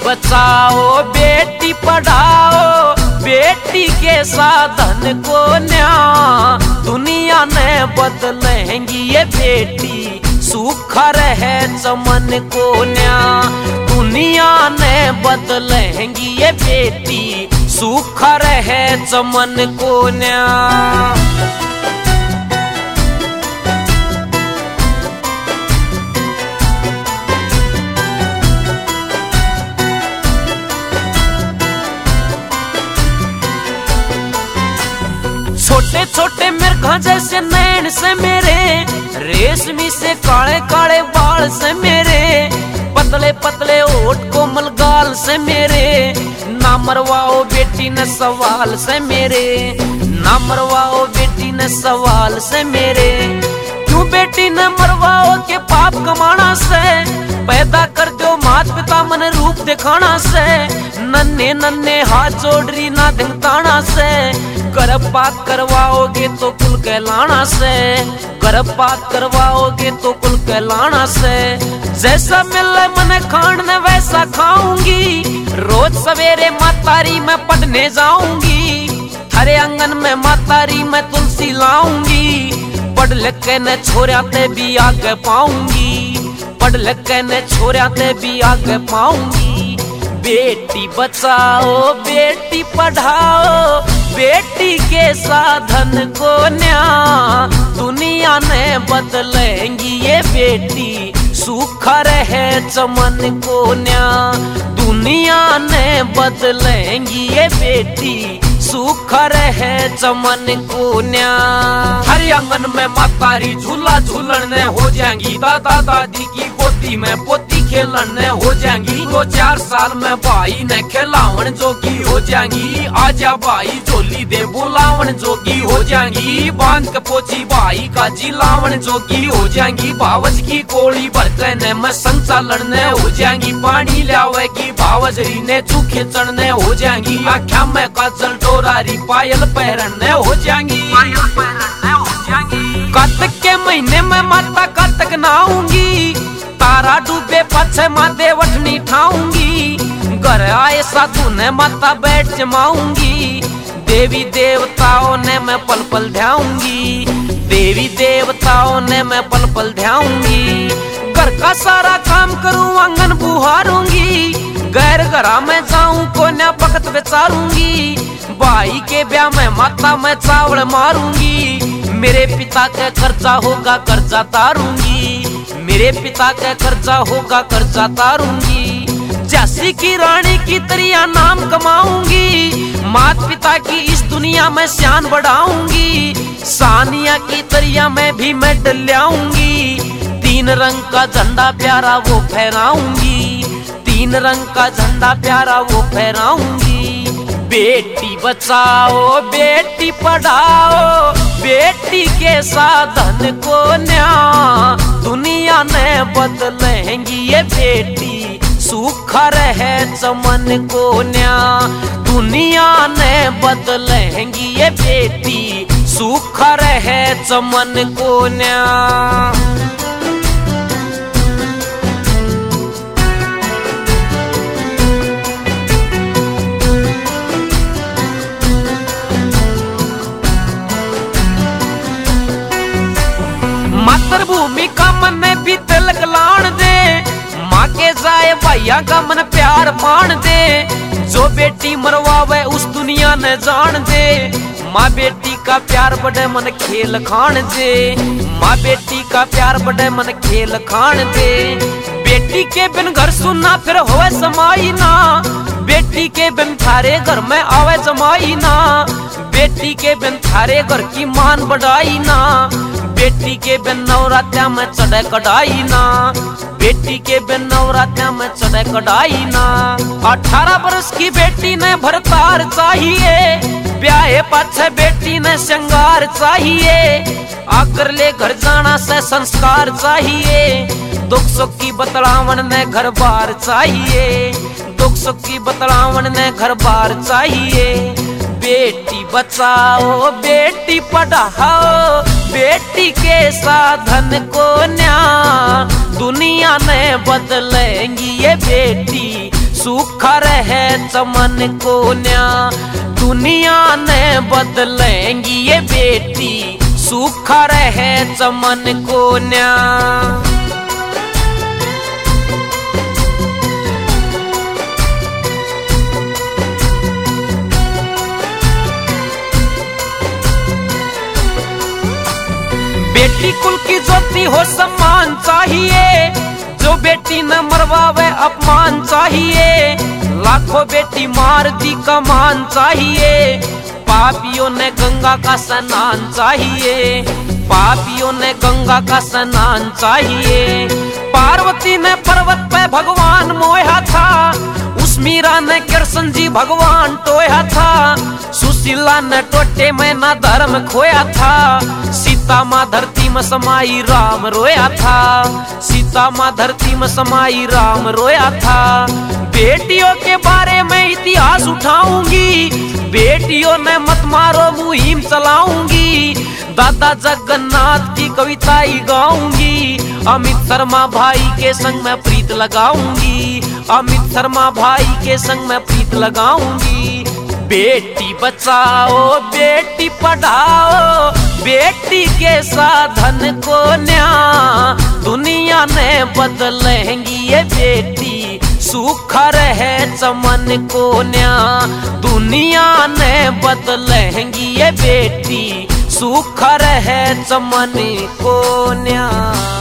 बचाओ बेटी पढ़ाओ, बेटी के साधन को न्या दुनिया ने बदलेंगी ये बेटी सूखा रहे चमन को न्या। दुनिया ने बदलेंगी ये बेटी सूखा रहे चमन को न्या। छोटे छोटे मिर्खा जैसे नैन से मेरे, रेशमी से काले काले बाल से मेरे, पतले पतले होठ कोमल गाल से मेरे, ना मरवाओ बेटी ने सवाल से मेरे, ना मरवाओ बेटी ने सवाल से मेरे। क्यों बेटी ने मरवाओ के पाप कमाना से, पैदा कर दो मात पिता मन रूप दिखाना से, नन्हे नन्हे हाथ जोड़री ना दिखताना से, गर्भपात करवाओगे तो कुल कहलाना से, गर्भपात करवाओगे तो कुल कहलाना से। जैसा मिले मने खाने वैसा खाऊंगी, रोज सवेरे मातारी मैं पढ़ने जाऊंगी, हरे आंगन में मातारी मैं तुलसी लाऊंगी, पढ़ लिख के न छोरा ते भी आगे पाऊंगी, पढ़ लिख के न छोरा ते भी आगे पाऊंगी। बेटी बचाओ बेटी पढ़ाओ, बेटी के साधन को न्या दुनिया ने बदलेंगी ये बेटी सूखा रहे चमन को न्या। दुनिया ने बदलेंगी ये बेटी सूखा रहे चमन को न्या। हर आंगन में मातारी झूला झूलने हो जाएंगी, दादा दादी की गोदी में पोती खेलने हो जाएंगी, 2-4 साल में भाई ने खिलावन जोगी हो जाएंगी, आजा भाई झोली दे बुलावन जोगी हो जाएंगी, बांध के पोची भाई का जिलावन जोगी हो जाएंगी, भावज की कोड़ी भरकने में संचालन ने हो जाएंगी, पानी लावेगी भावजरी ने चूखे चढ़ने हो जाएंगी, आख्या में काजल डोरारी पायल पहनने हो जाएंगी, कार्तिक के महीने में माता कार्तिक नहाऊंगी, तारा डूबे पछे माते वठनी ठाऊंगी, घर आए साधु ने माता बैठ जमाऊंगी, देवी देवताओं ने मैं पल पल ध्याऊंगी, देवी देवताओं ने मैं पल पल ध्याऊंगी, घर का सारा काम करूं आंगन बुहारूंगी, गैर घरा में जाऊं कोन्या वक्त विचारूंगी, भाई के ब्याह में माता मैं चावल मारूंगी, मेरे पिता का कर्जा होगा कर्जा तारूंगी, मेरे पिता का कर्जा होगा कर्जा तारूंगी, झांसी की रानी की तरिया नाम कमाऊंगी, मात पिता की इस दुनिया में शान बढ़ाऊंगी, सानिया की तरिया में भी मेडल लाऊंगी, 3 रंग का झंडा प्यारा वो फहराऊंगी, 3 रंग का झंडा प्यारा वो फहराऊंगी। बेटी बचाओ बेटी पढ़ाओ, बेटी के साधन को न्या दुनिया ने बदलेंगी ये बेटी सूखा रहे चमन को न्या। दुनिया ने बदलेंगी ये बेटी सूखा रहे चमन को न्या। मातृभूमि का मन भी तिलक लान दे, माँ के जाए भैया का मन प्यार मान दे, जो बेटी मरवावे उस दुनिया ने जान दे, माँ बेटी का प्यार बड़े मन खेल खान दे, माँ बेटी का प्यार बड़े मन खेल खान दे। बेटी के बिन घर सुनना फिर होवे समाई ना, बेटी के बिन थारे घर में आवे जमाई ना, बेटी के बिन थारे घर की मान बढ़ाई ना, बेटी के बिन नवरात्या में चढ़े कढ़ाई ना, बेटी के बिन नवरात्या में चढ़े कढ़ाई ना। 18 वर्ष की बेटी ने भरतार चाहिए, ब्याहे पाछे बेटी ने श्रृंगार चाहिए, आकर ले घर जाना से संस्कार चाहिए, दुख सुख की बतलावन ने घर बार चाहिए, दुख सुख की बतलावन ने घर बार चाहिए। बेटी बचाओ बेटी पढ़ाओ, बेटी के साधन को न्या दुनिया ने बदलेंगी ये बेटी सूखा रहे चमन को न्या। दुनिया ने बदलेंगी ये बेटी, सूखा रहे चमन को न्या। बेटी कुल की ज्योति हो सम्मान चाहिए, जो बेटी न मरवावे अपमान चाहिए। लाखों बेटी मार दी कमान चाहिए, पापियों ने गंगा का स्नान चाहिए, पापियों ने गंगा का स्नान चाहिए। पार्वती ने पर्वत पे भगवान मोया था, उस मीरा ने कृष्ण जी भगवान टोया था। सुशीला ने टोटे में ना धर्म खोया था, सीता माँ धरती में समाई राम रोया था, सीता माँ धरती में समाई राम रोया था। बेटियों के बारे में इतिहास उठाऊंगी, बेटियों ने मत मारो मुहिम चलाऊंगी। दादा जगन्नाथ की कविता ही गाऊंगी, अमित शर्मा भाई के संग में प्रीत लगाऊंगी, अमित शर्मा भाई के संग में प्रीत लगाऊंगी। बेटी बचाओ बेटी पढ़ाओ, बेटी के साधन को न्या। दुनिया ने बदलेंगी ये बेटी, सूखा रहे चमन को न्या। दुनिया ने बदलेंगी ये बेटी, सूखा रहे चमन को न्या।